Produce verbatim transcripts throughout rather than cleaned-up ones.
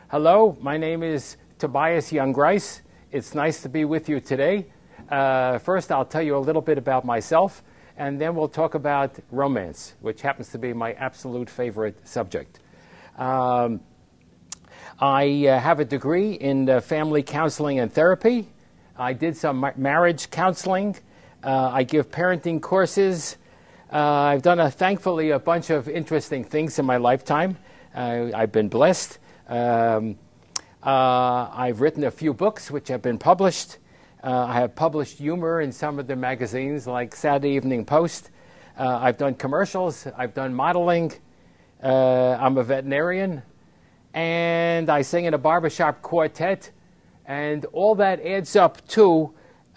Hello, my name is Tobias Young-Grice. It's nice to be with you today. Uh, first, I'll tell you a little bit about myself, and then we'll talk about romance, which happens to be my absolute favorite subject. Um, I uh, have a degree in uh, family counseling and therapy. I did some ma- marriage counseling. Uh, I give parenting courses. Uh, I've done, a, thankfully, a bunch of interesting things in my lifetime. Uh, I've been blessed. Um, uh, I've written a few books which have been published. Uh, I have published humor in some of the magazines like Saturday Evening Post. Uh, I've done commercials. I've done modeling. Uh, I'm a veterinarian. And I sing in a barbershop quartet. And all that adds up to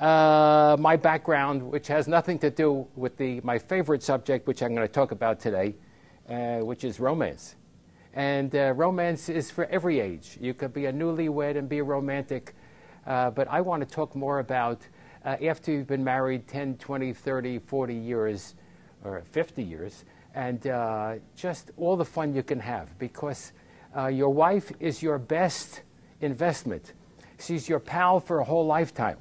uh, my background, which has nothing to do with the my favorite subject, which I'm going to talk about today, uh, which is romance. And uh, romance is for every age. You could be a newlywed and be romantic. Uh, but I want to talk more about uh, after you've been married ten, twenty, thirty, forty years, or fifty years, and uh, just all the fun you can have. Because uh, your wife is your best investment. She's your pal for a whole lifetime.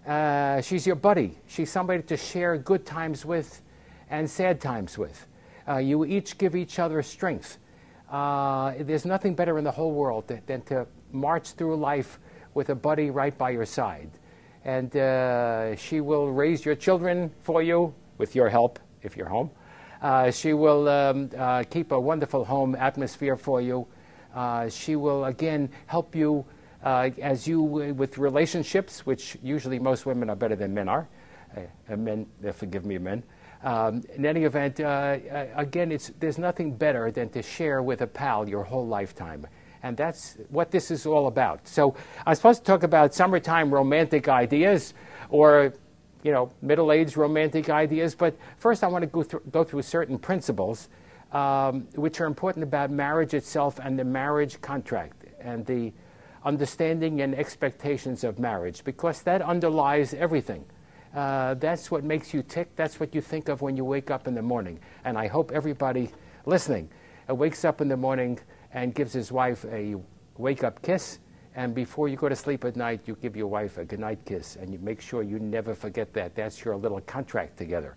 Uh, she's your buddy. She's somebody to share good times with and sad times with. Uh, you each give each other strength. Uh, there's nothing better in the whole world than, than to march through life with a buddy right by your side. And uh, she will raise your children for you with your help, if you're home. Uh, she will um, uh, keep a wonderful home atmosphere for you. Uh, she will, again, help you uh, as you, with relationships, which usually most women are better than men are. Uh, men, uh, forgive me, men. Um, in any event, uh, again, it's, there's nothing better than to share with a pal your whole lifetime. And that's what this is all about. So I'm supposed to talk about summertime romantic ideas or, you know, middle-aged romantic ideas. But first I want to go through, go through certain principles um, which are important about marriage itself and the marriage contract and the understanding and expectations of marriage, because that underlies everything. Uh, that's what makes you tick. That's what you think of when you wake up in the morning. And I hope everybody listening uh, wakes up in the morning and gives his wife a wake-up kiss. And before you go to sleep at night, you give your wife a goodnight kiss. And you make sure you never forget that. That's your little contract together.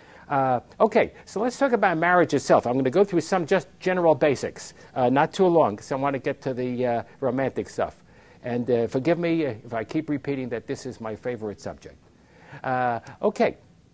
Uh, okay, so let's talk about marriage itself. I'm going to go through some just general basics. Uh, not too long, because I want to get to the uh, romantic stuff. And uh, forgive me if I keep repeating that this is my favorite subject. Uh, okay.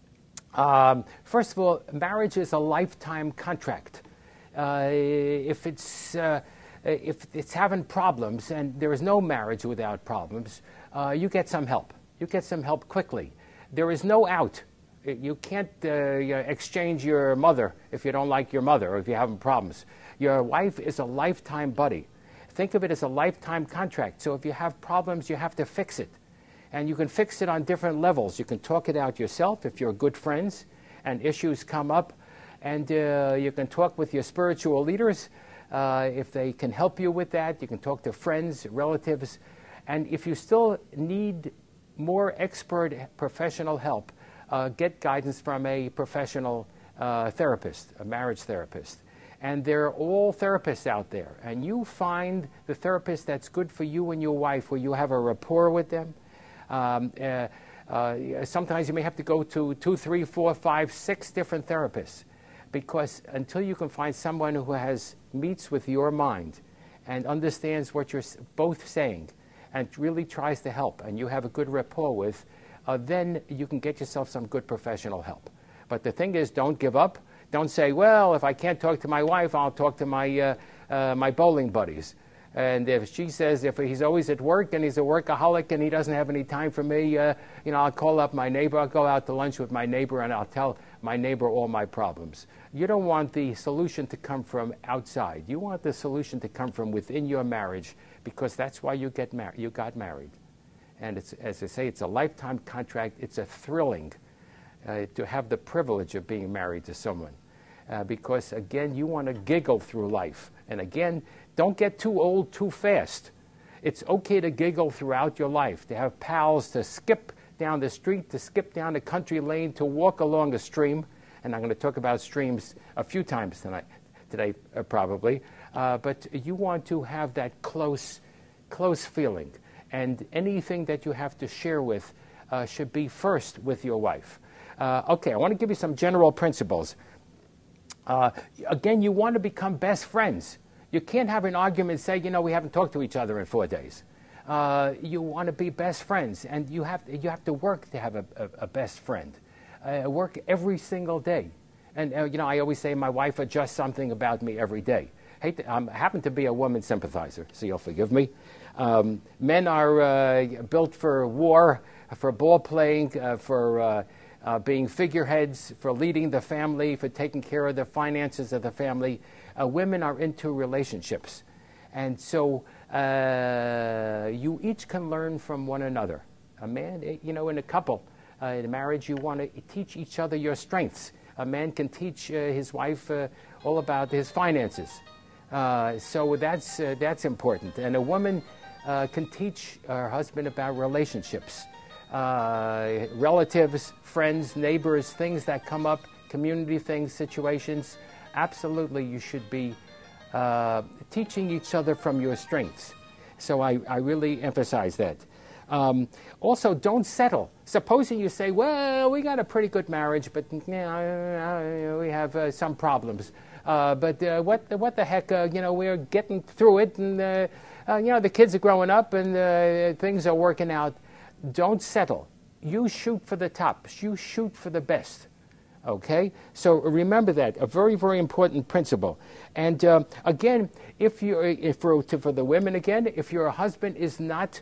Um, first of all, marriage is a lifetime contract. Uh, if it's uh, if it's having problems, and there is no marriage without problems, uh, you get some help. You get some help quickly. There is no out. You can't uh, exchange your mother if you don't like your mother or if you're having problems. Your wife is a lifetime buddy. Think of it as a lifetime contract. So if you have problems, you have to fix it. And you can fix it on different levels. You can talk it out yourself if you're good friends and issues come up. And uh, you can talk with your spiritual leaders uh, if they can help you with that. You can talk to friends, relatives. And if you still need more expert professional help, uh, get guidance from a professional uh, therapist, a marriage therapist. And there are all therapists out there. And you find the therapist that's good for you and your wife, where you have a rapport with them. Um, uh, uh, sometimes you may have to go to two, three, four, five, six different therapists, because until you can find someone who has meets with your mind and understands what you're both saying and really tries to help, and you have a good rapport with, uh, then you can get yourself some good professional help. But the thing is, don't give up. Don't say, well, if I can't talk to my wife, I'll talk to my uh, uh, my bowling buddies. And if she says, if he's always at work and he's a workaholic and he doesn't have any time for me, uh, you know, I'll call up my neighbor. I'll go out to lunch with my neighbor and I'll tell my neighbor all my problems. You don't want the solution to come from outside. You want the solution to come from within your marriage, because that's why you get mar- you got married. And it's, as I say, it's a lifetime contract. It's a thrilling uh, to have the privilege of being married to someone. Uh, because, again, you want to giggle through life. And, again, don't get too old too fast. It's okay to giggle throughout your life, to have pals, to skip down the street, to skip down the country lane, to walk along a stream. And I'm going to talk about streams a few times tonight, today, uh, probably. uh, but you want to have that close, close feeling. And anything that you have to share with uh, should be first with your wife. Uh, okay, I want to give you some general principles. Uh, again, you want to become best friends. You can't have an argument and say, you know, we haven't talked to each other in four days. Uh, you want to be best friends, and you have to, you have to work to have a, a, a best friend. Uh, work every single day. And, uh, you know, I always say my wife adjusts something about me every day. Hate to, I happen to be a woman sympathizer, so you'll forgive me. Um, men are uh, built for war, for ball playing, uh, for uh, uh, being figureheads, for leading the family, for taking care of the finances of the family. Uh, women are into relationships. And so uh, you each can learn from one another. A man, you know, in a couple, uh, in a marriage, you want to teach each other your strengths. A man can teach uh, his wife uh, all about his finances. Uh, so that's, uh, that's important. And a woman uh, can teach her husband about relationships, uh, relatives, friends, neighbors, things that come up, community things, situations. Absolutely, you should be uh, teaching each other from your strengths. So I, I really emphasize that. Um, also, don't settle. Supposing you say, well, we got a pretty good marriage, but yeah, we have uh, some problems. Uh, but uh, what, what the heck, uh, you know, we're getting through it, and, uh, uh, you know, the kids are growing up, and uh, things are working out. Don't settle. You shoot for the top. You shoot for the best. Okay? So remember that, a very, very important principle. And uh, again, if you're, if for, to, for the women again, if your husband is not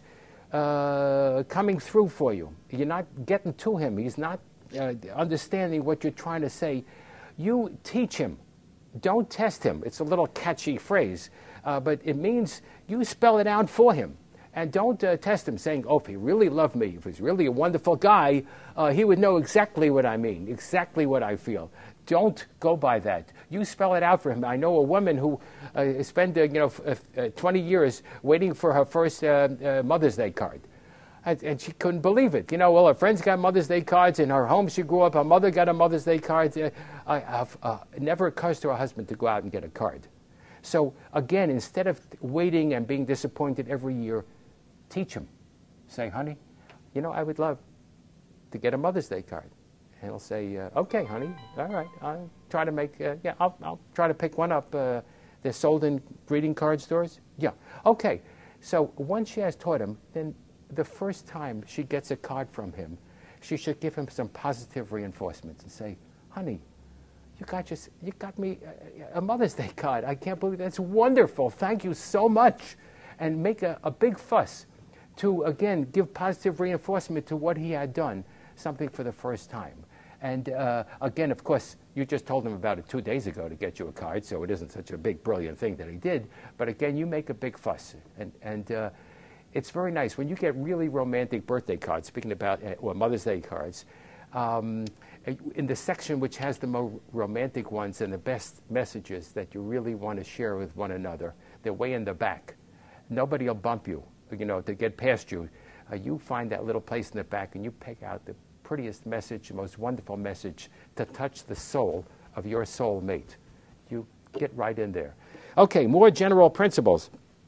uh, coming through for you, you're not getting to him, he's not uh, understanding what you're trying to say, you teach him. Don't test him. It's a little catchy phrase, uh, but it means you spell it out for him. And don't uh, test him saying, oh, if he really loved me, if he's really a wonderful guy, uh, he would know exactly what I mean, exactly what I feel. Don't go by that. You spell it out for him. I know a woman who uh, spent uh, you know, f- uh, twenty years waiting for her first uh, uh, Mother's Day card. And, and she couldn't believe it. You know, well, her friends got Mother's Day cards. In her home she grew up, her mother got a Mother's Day card. Uh, I, I've, uh, it never occurs to her husband to go out and get a card. So, again, instead of waiting and being disappointed every year, teach him. Say, honey, you know, I would love to get a Mother's Day card. And he'll say, uh, okay, honey, all right, I'll try to make, uh, yeah, I'll, I'll try to pick one up. Uh, they're sold in greeting card stores? Yeah, okay. So once she has taught him, then the first time she gets a card from him, she should give him some positive reinforcements and say, honey, you got, just, you got me a, a Mother's Day card. I can't believe that's wonderful. Thank you so much. And make a, a big fuss to, again, give positive reinforcement to what he had done, something for the first time. And uh, again, of course, you just told him about it two days ago to get you a card, so it isn't such a big, brilliant thing that he did. But again, you make a big fuss. And, and uh, it's very nice. When you get really romantic birthday cards, speaking about, uh, or Mother's Day cards, um, in the section which has the more romantic ones and the best messages that you really want to share with one another, they're way in the back. Nobody will bump you, you know, to get past you. Uh, you find that little place in the back and you pick out the prettiest message, the most wonderful message to touch the soul of your soul mate. You get right in there. Okay, more general principles.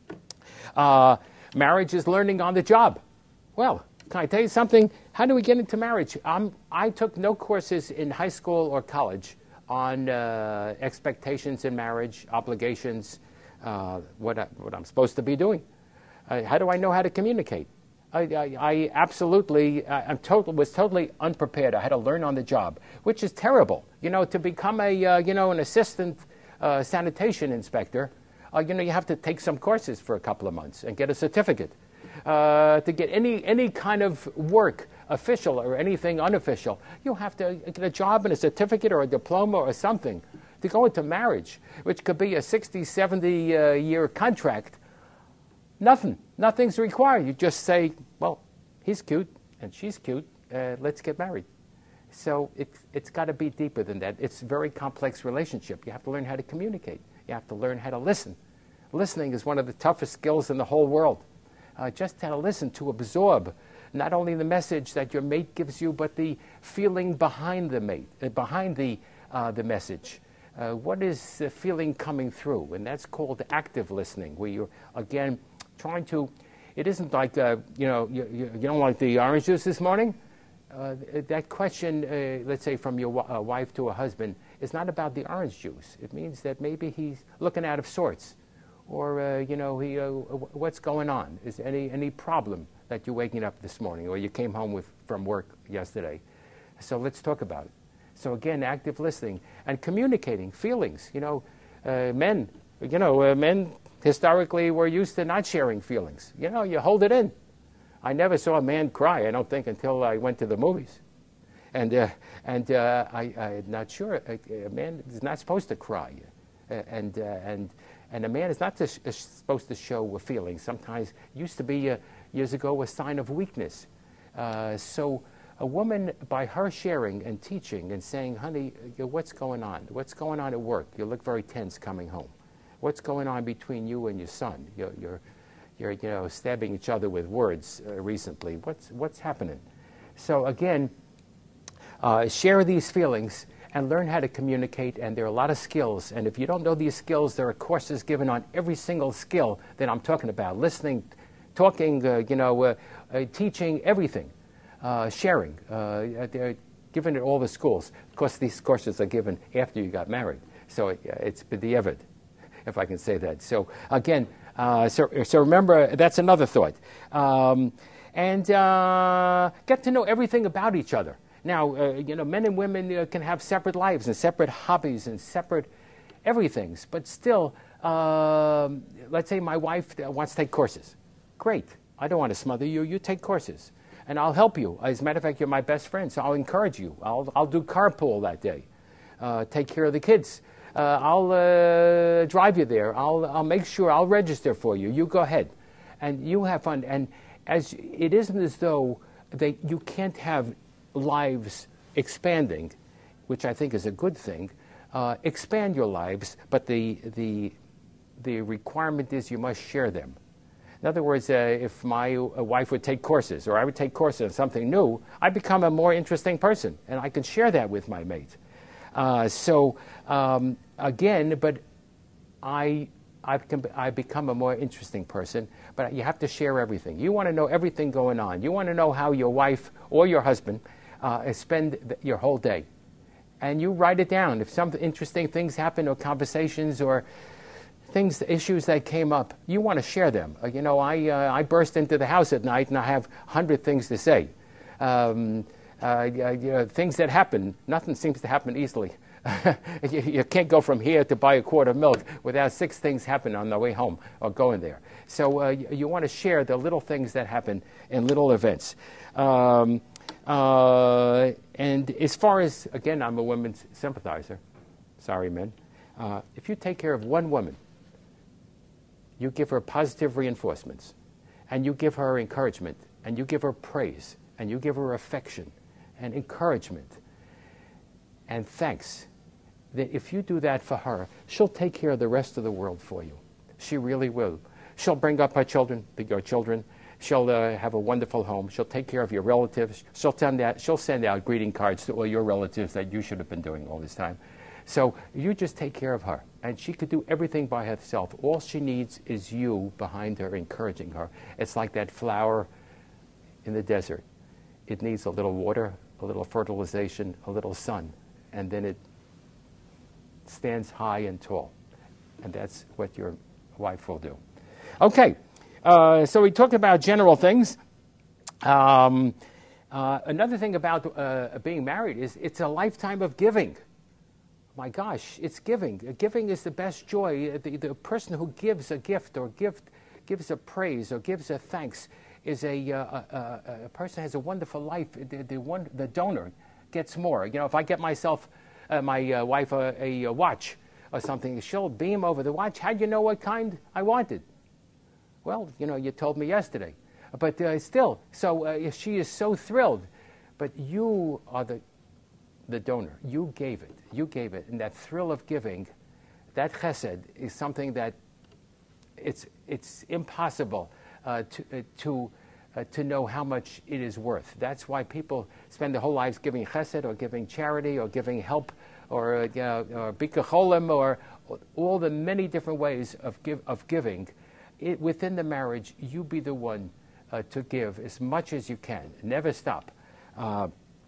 Uh, marriage is learning on the job. Well, can I tell you something? How do we get into marriage? Um, I took no courses in high school or college on uh, expectations in marriage, obligations, uh, what, I, what I'm supposed to be doing. Uh, how do I know how to communicate? I, I, I absolutely I, I'm total, was totally unprepared. I had to learn on the job, which is terrible. You know, to become a uh, you know an assistant uh, sanitation inspector, uh, you know you have to take some courses for a couple of months and get a certificate. Uh, to get any any kind of work, official or anything unofficial, you have to get a job and a certificate or a diploma or something to go into marriage, which could be a sixty, seventy uh, year contract. Nothing. Nothing's required. You just say, well, he's cute and she's cute. Uh, let's get married. So it's, it's got to be deeper than that. It's a very complex relationship. You have to learn how to communicate. You have to learn how to listen. Listening is one of the toughest skills in the whole world. Uh, just how to listen, to absorb not only the message that your mate gives you, but the feeling behind the mate, uh, behind the, uh, the message. Uh, what is the feeling coming through? And that's called active listening, where you're, again, trying to, it isn't like, uh, you know, you, you, you don't like the orange juice this morning? Uh, that question, uh, let's say from your w- uh, wife to a husband, is not about the orange juice. It means that maybe he's looking out of sorts. Or, uh, you know, he, uh, what's going on? Is there any, any problem that you're waking up this morning, or you came home with from work yesterday? So let's talk about it. So again, active listening and communicating feelings. You know, uh, men, you know, uh, men historically were used to not sharing feelings. You know, you hold it in. I never saw a man cry, I don't think, until I went to the movies. And uh, and uh, I, I'm not sure. A, a man is not supposed to cry. Uh, and, uh, and, and a man is not to sh- uh, supposed to show feelings. Sometimes, used to be uh, years ago, a sign of weakness. Uh, so a woman, by her sharing and teaching and saying, honey, uh, what's going on? What's going on at work? You look very tense coming home. What's going on between you and your son? You're, you're, you're you know, stabbing each other with words uh, recently. What's, what's happening? So again, uh, share these feelings and learn how to communicate, and there are a lot of skills. And if you don't know these skills, there are courses given on every single skill that I'm talking about. Listening, talking, uh, you know, uh, uh, teaching, everything. Uh, sharing. Uh, they're given at all the schools. Of course, these courses are given after you got married. So it, it's b'diavad, if I can say that. So again, uh, so, so remember, that's another thought. Um, and uh, get to know everything about each other. Now, uh, you know, men and women uh, can have separate lives and separate hobbies and separate everythings. But still, um, let's say my wife wants to take courses. Great. I don't want to smother you. You take courses. And I'll help you. As a matter of fact, you're my best friend, so I'll encourage you. I'll, I'll do carpool that day. Uh, take care of the kids. Uh, I'll uh, drive you there. I'll, I'll make sure. I'll register for you. You go ahead. And you have fun. And as it isn't as though they, you can't have lives expanding, which I think is a good thing. Uh, expand your lives, but the, the, the requirement is you must share them. In other words, uh, if my uh, wife would take courses, or I would take courses on something new, I become a more interesting person, and I can share that with my mate. Uh, so, um, again, but I, I, can, I become a more interesting person, but you have to share everything. You want to know everything going on. You want to know how your wife or your husband uh, spend the, your whole day. And you write it down. If some interesting things happen, or conversations, or things, issues that came up, you want to share them. Uh, you know, I uh, I burst into the house at night and I have a hundred things to say. Um, uh, you know, things that happen, nothing seems to happen easily. you, you can't go from here to buy a quart of milk without six things happen on the way home or going there. So uh, you, you want to share the little things that happen in little events. Um, uh, and as far as, again, I'm a women's sympathizer. Sorry, men. Uh, if you take care of one woman, you give her positive reinforcements, and you give her encouragement, and you give her praise, and you give her affection and encouragement and thanks. That if you do that for her, she'll take care of the rest of the world for you. She really will. She'll bring up her children, your children. She'll uh, have a wonderful home. She'll take care of your relatives. She'll send out, she'll send out greeting cards to all your relatives that you should have been doing all this time. So you just take care of her. And she could do everything by herself. All she needs is you behind her, encouraging her. It's like that flower in the desert. It needs a little water, a little fertilization, a little sun. And then it stands high and tall. And that's what your wife will do. Okay. Uh, so we talked about general things. Um, uh, another thing about uh, being married is it's a lifetime of giving. My gosh, it's giving. Giving is the best joy. The, the person who gives a gift or gift, gives a praise or gives a thanks is a, uh, a, a, a person has a wonderful life. The, the, one, the donor gets more. You know, if I get myself, uh, my uh, wife, a, a, a watch or something, she'll beam over the watch. How'd you know what kind I wanted? Well, you know, you told me yesterday. But uh, still, so uh, she is so thrilled. But you are the the donor. You gave it. You gave it. And that thrill of giving, that chesed, is something that it's it's impossible uh, to uh, to uh, to know how much it is worth. That's why people spend their whole lives giving chesed or giving charity or giving help or, uh, you know, or Bika Cholim, or all the many different ways of, give, of giving. It, within the marriage, you be the one uh, to give as much as you can. Never stop. Uh,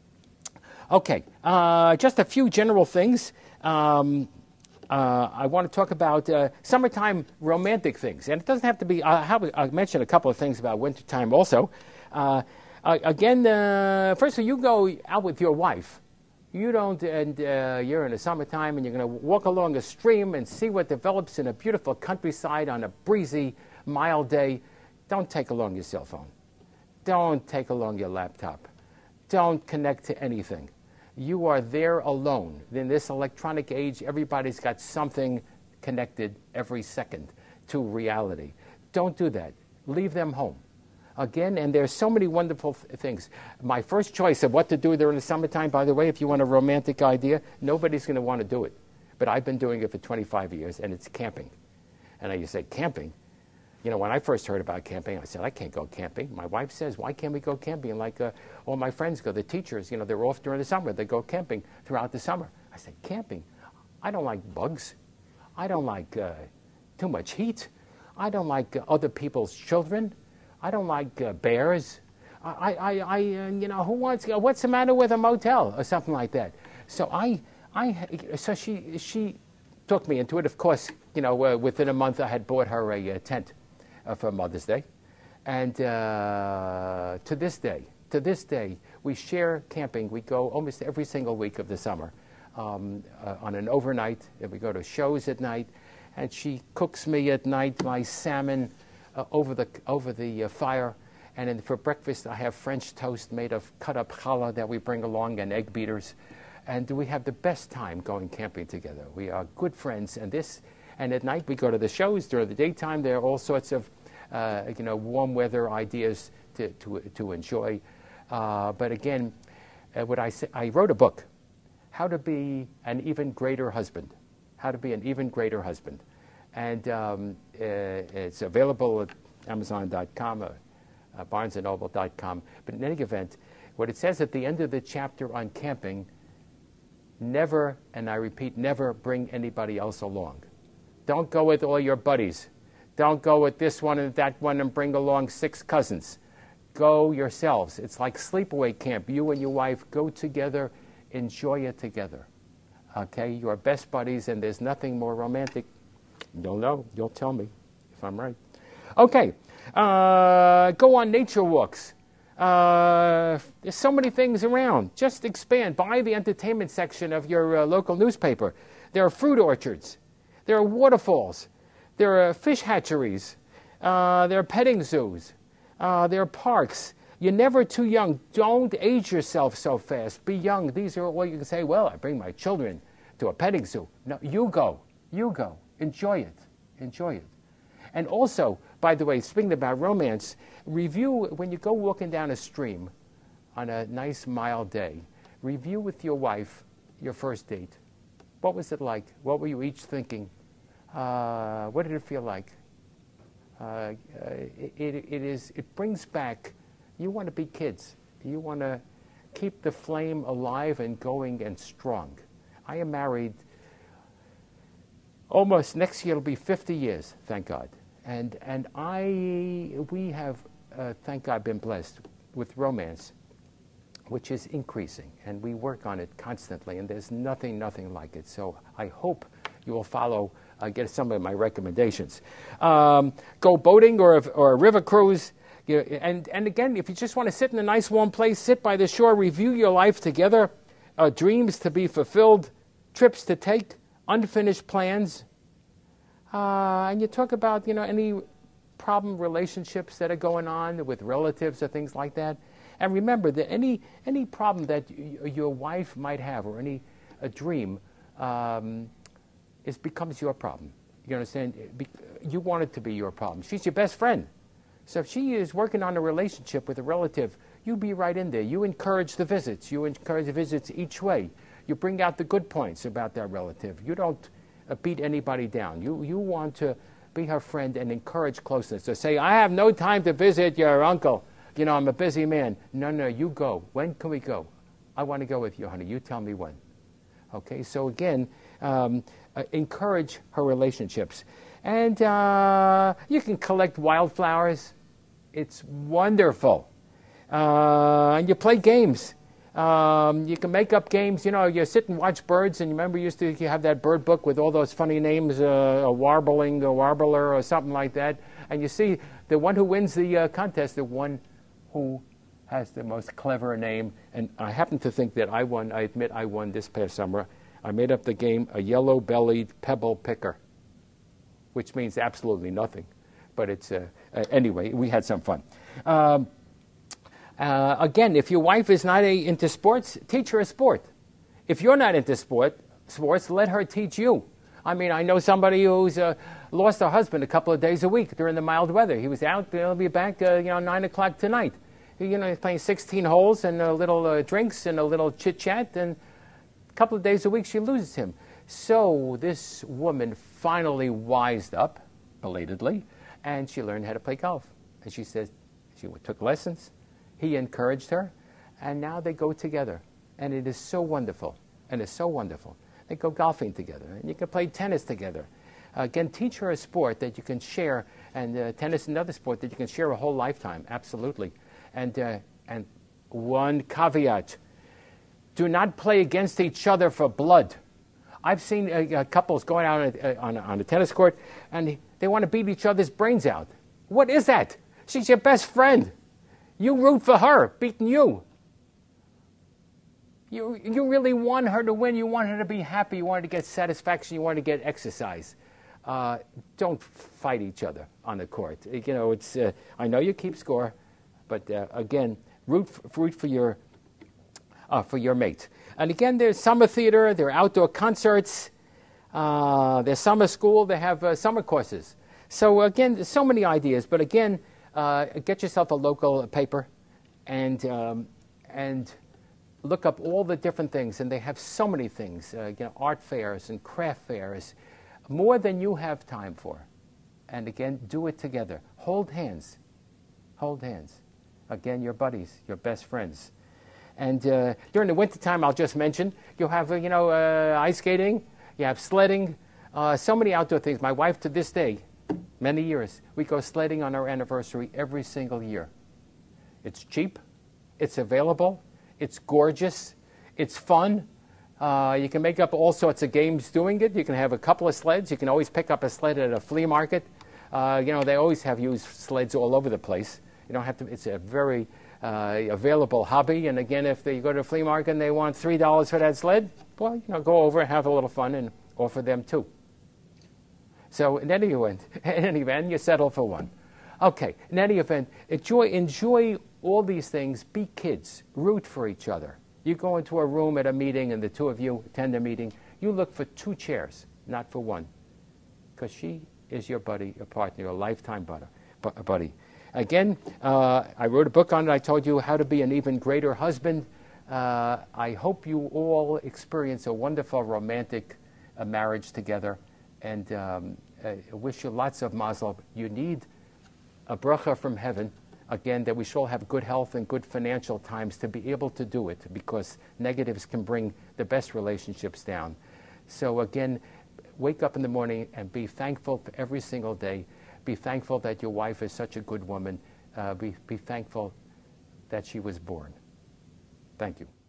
okay, uh, just a few general things. Um, uh, I want to talk about uh, summertime romantic things. And it doesn't have to be, I'll, have, I'll mention a couple of things about wintertime also. Uh, uh, again, uh, first of all, you go out with your wife. You don't, and uh, you're in the summertime, and you're going to walk along a stream and see what develops in a beautiful countryside on a breezy, mild day. Don't take along your cell phone. Don't take along your laptop. Don't connect to anything. You are there alone. In this electronic age, everybody's got something connected every second to reality. Don't do that. Leave them home. Again, and there's so many wonderful th- things. My first choice of what to do during the summertime, by the way, if you want a romantic idea, nobody's going to want to do it. But I've been doing it for twenty-five years, and it's camping. And I say, camping? You know, when I first heard about camping, I said, I can't go camping. My wife says, why can't we go camping? Like uh, all my friends go, the teachers, you know, they're off during the summer. They go camping throughout the summer. I said, camping? I don't like bugs. I don't like uh, too much heat. I don't like uh, other people's children. I don't like uh, bears. I, I, I, uh, you know, who wants? Uh, what's the matter with a motel or something like that? So I, I, so she, she took me into it. Of course, you know, uh, within a month I had bought her a, a tent uh, for Mother's Day, and uh, to this day, to this day, we share camping. We go almost every single week of the summer um, uh, on an overnight. And we go to shows at night, and she cooks me at night my salmon. Uh, over the over the uh, fire, and then for breakfast I have French toast made of cut up challah that we bring along and egg beaters, and we have the best time going camping together. We are good friends, and this, and at night we go to the shows. During the daytime there are all sorts of, uh, you know, warm weather ideas to to to enjoy. Uh, but again, uh, what I say, I wrote a book, How to Be an Even Greater Husband, How to Be an Even Greater Husband. And um, uh, it's available at Amazon dot com, or uh, Barnes and Noble dot com. But in any event, what it says at the end of the chapter on camping, never, and I repeat, never bring anybody else along. Don't go with all your buddies. Don't go with this one and that one and bring along six cousins. Go yourselves. It's like sleepaway camp. You and your wife go together, enjoy it together. Okay, you're best buddies, and there's nothing more romantic. You'll know. You'll tell me if I'm right. Okay. Uh, go on nature walks. Uh, there's so many things around. Just expand. Buy the entertainment section of your uh, local newspaper. There are fruit orchards. There are waterfalls. There are fish hatcheries. Uh, there are petting zoos. Uh, there are parks. You're never too young. Don't age yourself so fast. Be young. These are all you can say, well, I bring my children to a petting zoo. No, you go. You go. Enjoy it. Enjoy it. And also, by the way, speaking about romance, review when you go walking down a stream on a nice mild day, review with your wife your first date. What was it like? What were you each thinking? Uh, what did it feel like? Uh, it, it, it, is, it brings back, you want to be kids. You want to keep the flame alive and going and strong. I am married. Almost next year it'll be fifty years, thank God. And and I, we have, uh, thank God, been blessed with romance, which is increasing. And we work on it constantly, and there's nothing, nothing like it. So I hope you will follow, uh, get some of my recommendations. Um, go boating or, or a river cruise. You know, and, and again, if you just want to sit in a nice warm place, sit by the shore, review your life together, uh, dreams to be fulfilled, trips to take, unfinished plans, uh, and you talk about, you know, any problem relationships that are going on with relatives or things like that. And remember that any any problem that y- your wife might have or any a dream, um, it becomes your problem. You understand? Be- you want it to be your problem. She's your best friend. So if she is working on a relationship with a relative, you be right in there. You encourage the visits. You encourage the visits each way. You bring out the good points about that relative. You don't uh, beat anybody down. You you want to be her friend and encourage closeness. So say, I have no time to visit your uncle. You know, I'm a busy man. No, no, you go. When can we go? I want to go with you, honey. You tell me when. Okay, so again, um, uh, encourage her relationships. And uh, you can collect wildflowers. It's wonderful. Uh, and you play games. Um, you can make up games. You know, you sit and watch birds, and you remember you used to you have that bird book with all those funny names, uh, a warbling, a warbler, or something like that. And you see the one who wins the uh, contest, the one who has the most clever name. And I happen to think that I won. I admit I won this past summer. I made up the game, a yellow-bellied pebble picker, which means absolutely nothing. But it's, uh, uh, anyway, we had some fun. Um, uh, again, if your wife is not a, into sports, teach her a sport. If you're not into sport, sports, let her teach you. I mean, I know somebody who's uh, lost her husband a couple of days a week during the mild weather. He was out, he'll be back, uh, you know, nine o'clock tonight. You know, he's playing sixteen holes and a little uh, drinks and a little chit-chat, and a couple of days a week she loses him. So this woman finally wised up, belatedly, and she learned how to play golf. And she says she took lessons. He encouraged her, and now they go together. And it is so wonderful, and it's so wonderful. They go golfing together, and you can play tennis together. Uh, again, teach her a sport that you can share, and uh, tennis is another sport that you can share a whole lifetime, absolutely. And, uh, and one caveat, do not play against each other for blood. I've seen uh, uh, couples going out on a, on, a, on a tennis court, and they want to beat each other's brains out. What is that? She's your best friend. You root for her, beating you. You, you really want her to win. You want her to be happy. You want her to get satisfaction. You want her to get exercise. Uh, don't fight each other on the court. You know, it's. Uh, I know you keep score, but uh, again, root for, root for your uh, for your mate. And again, there's summer theater. There are outdoor concerts. Uh, there's summer school. They have uh, summer courses. So again, there's so many ideas. But again, uh, get yourself a local paper, and um, and. look up all the different things, and they have so many things, uh, you know, art fairs and craft fairs, more than you have time for. And again, do it together. Hold hands. Hold hands. Again, your buddies, your best friends. And uh, during the wintertime, I'll just mention, you'll have, uh, you know, uh, ice skating, you have sledding, uh, so many outdoor things. My wife, to this day, many years, we go sledding on our anniversary every single year. It's cheap. It's available. It's gorgeous. It's fun. Uh, you can make up all sorts of games doing it. You can have a couple of sleds. You can always pick up a sled at a flea market. Uh, you know, they always have used sleds all over the place. You don't have to. It's a very uh, available hobby. And again, if they go to a flea market and they want three dollars for that sled, well, you know, go over and have a little fun and offer them two. So in any event, in any event, you settle for one. Okay. In any event, enjoy enjoy. all these things. Be kids. Root for each other. You go into a room at a meeting and the two of you attend a meeting. You look for two chairs, not for one. Because she is your buddy, your partner, your lifetime buddy. Again, uh, I wrote a book on it. I told you how to be an even greater husband. Uh, I hope you all experience a wonderful romantic uh, marriage together. And um, I wish you lots of mazel. You need a bracha from heaven. Again, that we should all have good health and good financial times to be able to do it, because negatives can bring the best relationships down. So again, wake up in the morning and be thankful for every single day. Be thankful that your wife is such a good woman. Uh, be, be thankful that she was born. Thank you.